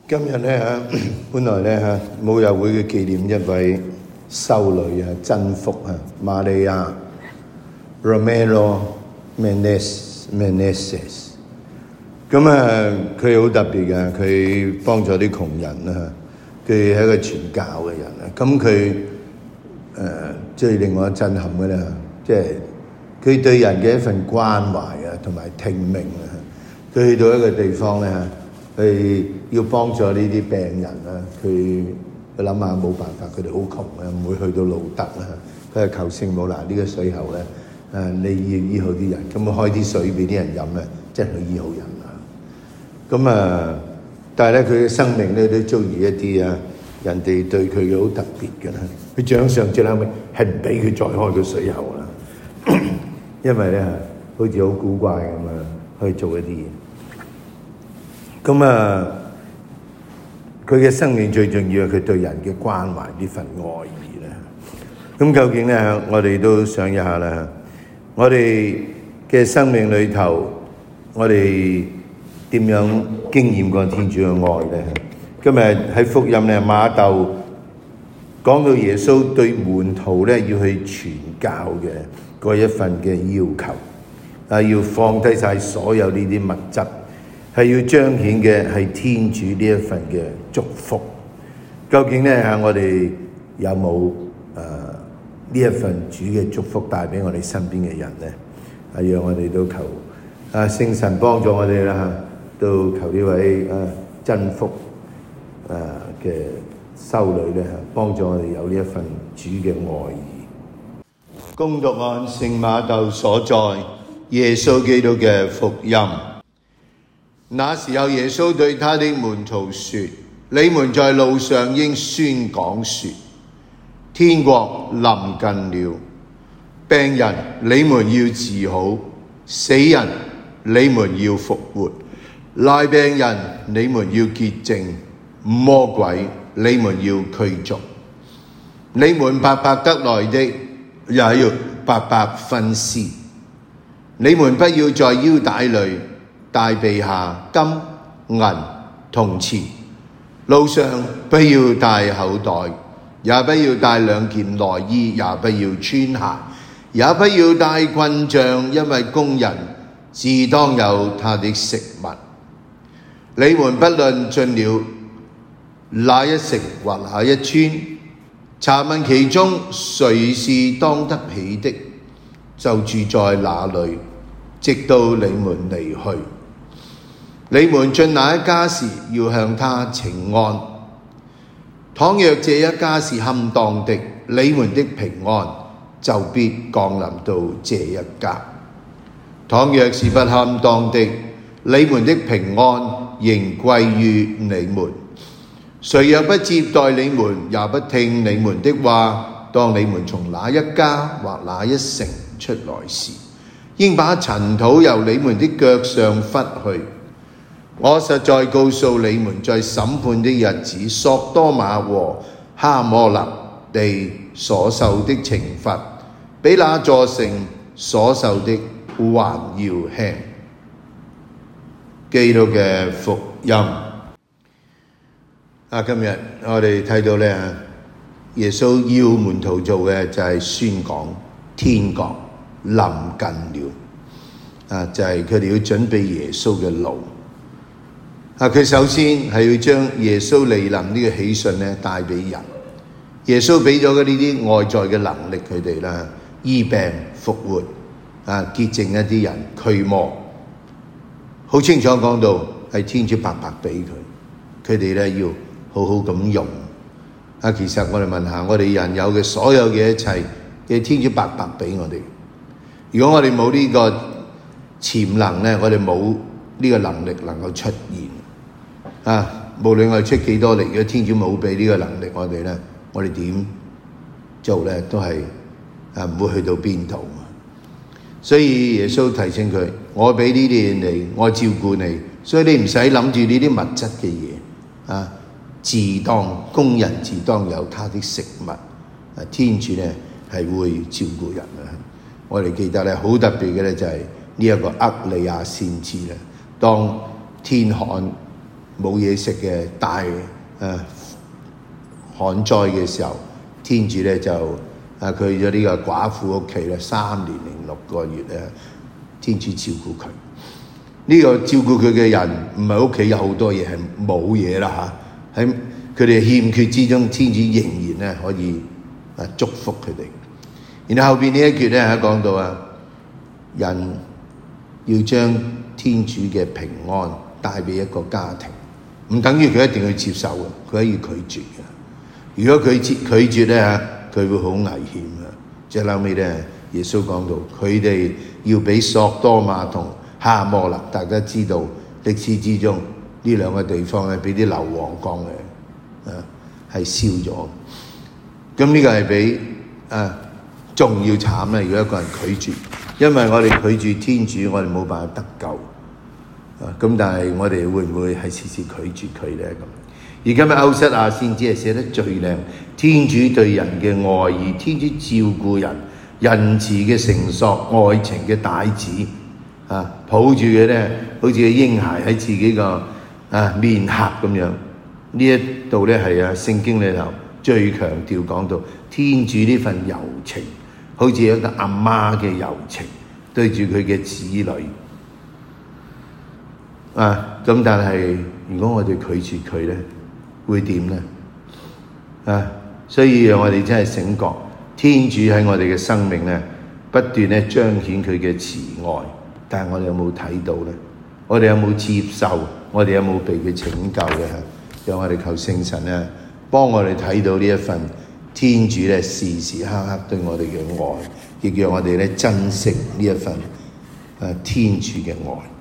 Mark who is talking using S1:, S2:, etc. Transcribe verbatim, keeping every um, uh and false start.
S1: 今日咧嚇，本來咧嚇母佑會嘅紀念一位修女啊，真福啊，瑪利亞 Romero Meneses Meneses。咁啊，佢好特別嘅，佢幫助啲窮人啊，佢係一個傳教嘅人啊。咁佢誒最令我震撼嘅咧，即係佢對人嘅一份關懷啊，同埋聽命啊。佢去到一個地方咧，佢要幫助呢啲病人啊，佢佢諗下冇辦法，佢哋好窮啊，唔會去到路德啦。佢係求聖母嗱，呢個水喉咧，誒你要醫好啲人，咁開啲水俾啲人飲咧，即係去醫好人啊。咁啊，但係咧佢嘅生命咧都遭遇一啲啊，人哋對佢嘅好特別嘅啦。佢掌上最後尾係唔俾佢再開個水喉啦，因為咧好似好古怪咁啊，去做一啲嘢。咁啊，佢嘅生命最重要係佢對人嘅關懷呢份愛意咧。咁究竟咧，我哋都想一下啦。我哋嘅生命裏頭，我哋點樣經驗過天主嘅愛咧？今日喺福音咧，馬竇講到耶穌對門徒咧要去傳教嘅嗰一份嘅要求，啊，要放低晒所有呢啲物質。係要彰顯嘅係天主呢一份嘅祝福。究竟咧嚇我哋有冇誒呢一份主嘅祝福帶俾我哋身邊嘅人咧？係讓我哋都求啊聖神幫助我哋啦嚇，都求呢位誒真福誒嘅修女咧嚇，幫助我哋有呢一份主嘅愛意。恭讀按聖馬竇所載耶穌基督嘅福音。那時候耶穌對他的門徒說：你們在路上應宣講說，天國臨近了。病人你們要治好，死人你們要復活，癩病人你們要潔淨，魔鬼你們要驅逐。你們白白得來的，也要白白分施。你們不要在腰帶裏帶備下金銀銅錢，路上不要帶口袋，也不要帶兩件內衣，也不要穿鞋，也不要帶棍杖，因為工人自當有他的食物。你們不論進了哪一城或哪一村，查問其中誰是當得起的，就住在那裏，直到你們離去。你們進哪一家時，要向他請安。倘若這一家是堪當的，你們的平安就必降臨到這一家。倘若是不堪當的，你們的平安仍歸於你們。誰若不接待你們，也不聽你們的話，當你們從哪一家或哪一城出來時，應把塵土由你們的腳上拂去。我實在告訴你們，在審判的日子，索多瑪和哈摩納地所受的懲罰，比那座城所受的還要輕。基督嘅福音啊！今日我哋睇到咧，耶穌要門徒做嘅就係宣講天國臨近了啊！就係佢哋要準備耶穌嘅路。啊！佢首先係要將耶穌嚟臨呢個喜訊咧帶俾人。耶穌俾咗嗰呢啲外在嘅能力佢哋啦，醫病復活啊，潔淨一啲人，驅魔。好清楚講到係天主白白俾佢，佢哋咧要好好咁用。啊，其實我哋問下，我哋人有嘅所有嘅一切嘅天主白白俾我哋。如果我哋冇呢個潛能咧，我哋冇呢個能力能夠出現。啊！無論我哋出幾多力，如果天主冇俾呢個能力我哋咧，我哋點做咧都係啊唔會去到邊度。所以耶穌提醒佢：我俾呢啲嘢你，我照顧你，所以你唔使諗住呢啲物質嘅嘢啊。自當工人自當有他的食物。啊，天主咧係會照顧人啊！我哋記得咧好特別嘅咧就係呢一個厄里亞先知咧，當天旱冇嘢食嘅大誒旱災嘅時候，天主咧就啊佢去咗呢個寡婦屋企咧三年零六個月咧，天主照顧佢。呢、這個照顧佢嘅人唔係屋企有好多嘢，係冇嘢啦嚇。喺佢哋欠缺之中，天主仍然咧可以啊祝福佢哋。然後後邊呢一節咧喺講到啊，人要將天主嘅平安帶俾一個家庭，唔等於佢一定要接受嘅，佢可以拒絕嘅。如果佢拒拒絕咧嚇，佢會好危險嘅。最後尾咧，耶穌講到佢哋要俾索多瑪同哈摩辣，大家知道歷史之中呢兩個地方咧，俾啲硫磺降嘅，啊係燒咗。咁呢個係比啊仲要慘咧。如果一個人拒絕，因為我哋拒絕天主，我哋冇辦法得救。啊咁，但係我哋會唔會係時時拒絕佢咧？咁而今日歐瑟亞先知係寫得最靚，天主對人嘅愛意，天主照顧人，仁慈嘅繩索，愛情嘅帶子。啊，抱住佢咧，好似個嬰孩喺自己個啊面頰咁樣。呢一度咧係啊聖經裏頭最強調講到天主呢份柔情，好似一個阿媽嘅柔情對住佢嘅子女。啊，咁但係如果我哋拒絕佢咧，會點咧？啊，所以讓我哋真係醒覺，天主喺我哋嘅生命咧不斷咧彰顯佢嘅慈愛。但係我哋有冇睇到咧？我哋有冇接受？我哋有冇被佢拯救嘅？讓我哋求聖神咧，幫我哋睇到呢一份天主咧時時刻刻對我哋嘅愛，亦讓我哋咧珍惜呢一份誒天主嘅愛。